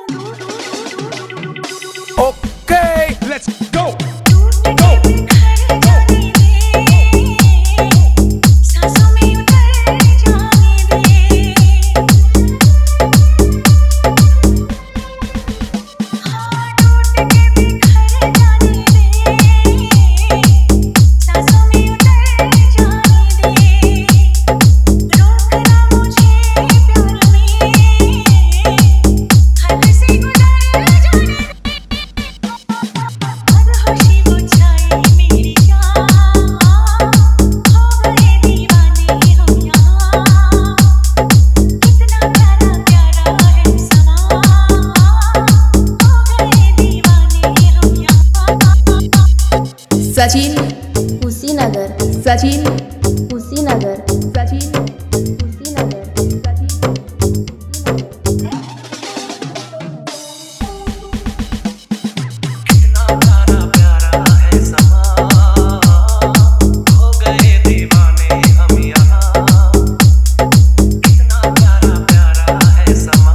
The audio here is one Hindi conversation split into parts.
Okay, let's go. Sachin Kushinagar, Sachin Kushinagar, Sachin Kushinagar, कितना प्यारा प्यारा है समा, हो गए दीवाने हम यहाँ। कितना प्यारा प्यारा है समा,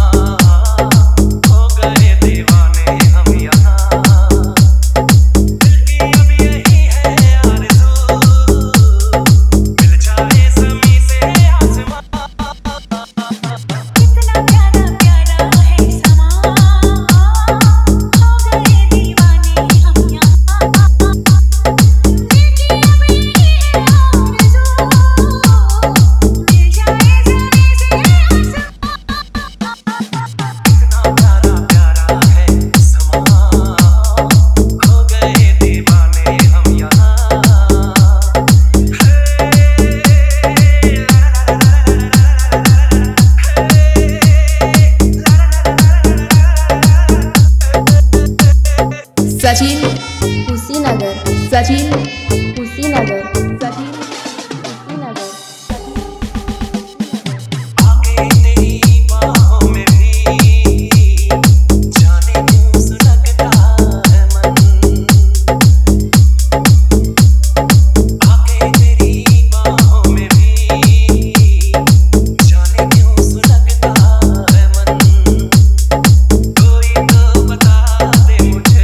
हो गए दीवाने हम यहाँ। सचिन कुशीनगर, सचिन कुशीनगर, सचिन कुशीनगर। आगे तेरी बाहों में भी जाने क्यों सुलगता है मन। आगे तेरी बाहों में भी जाने क्यों सुलगता है मन। कोई तो बता दे मुझे,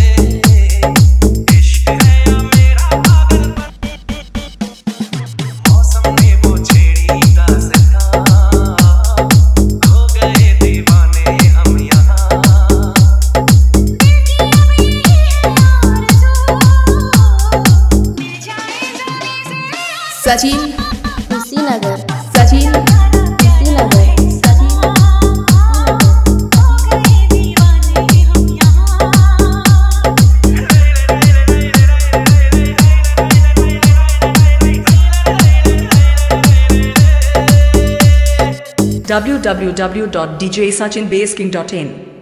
सचिन कुशीनगर, सचिन कुशीनगर, सचिन www.djsachinbasking.in